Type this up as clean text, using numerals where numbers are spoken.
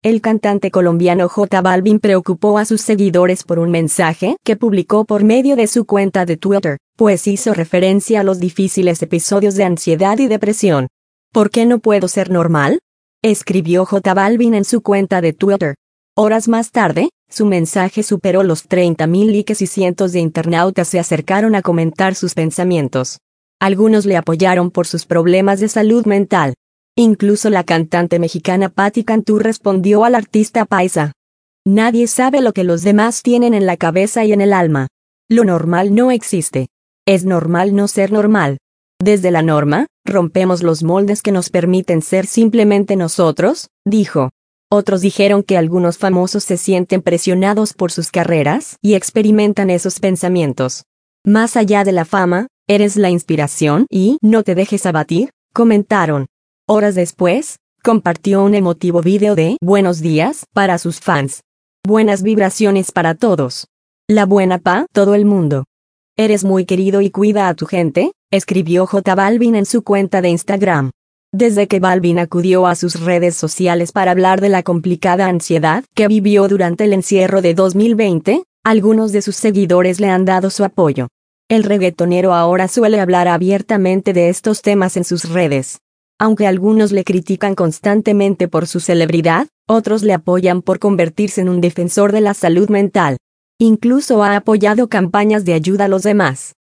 El cantante colombiano J Balvin preocupó a sus seguidores por un mensaje que publicó por medio de su cuenta de Twitter, pues hizo referencia a los difíciles episodios de ansiedad y depresión. ¿Por qué no puedo ser normal?, escribió J Balvin en su cuenta de Twitter. Horas más tarde, su mensaje superó los 30.000 likes y cientos de internautas se acercaron a comentar sus pensamientos. Algunos le apoyaron por sus problemas de salud mental. Incluso la cantante mexicana Patti Cantú respondió al artista paisa: "Nadie sabe lo que los demás tienen en la cabeza y en el alma. Lo normal no existe. Es normal no ser normal. Desde la norma, rompemos los moldes que nos permiten ser simplemente nosotros", dijo. Otros dijeron que algunos famosos se sienten presionados por sus carreras y experimentan esos pensamientos. "Más allá de la fama, eres la inspiración y no te dejes abatir", comentaron. Horas después, compartió un emotivo video de "Buenos días" para sus fans. "Buenas vibraciones para todos. La buena pa' todo el mundo. Eres muy querido y cuida a tu gente", escribió J Balvin en su cuenta de Instagram. Desde que Balvin acudió a sus redes sociales para hablar de la complicada ansiedad que vivió durante el encierro de 2020, algunos de sus seguidores le han dado su apoyo. El reggaetonero ahora suele hablar abiertamente de estos temas en sus redes. Aunque algunos le critican constantemente por su celebridad, otros le apoyan por convertirse en un defensor de la salud mental. Incluso ha apoyado campañas de ayuda a los demás.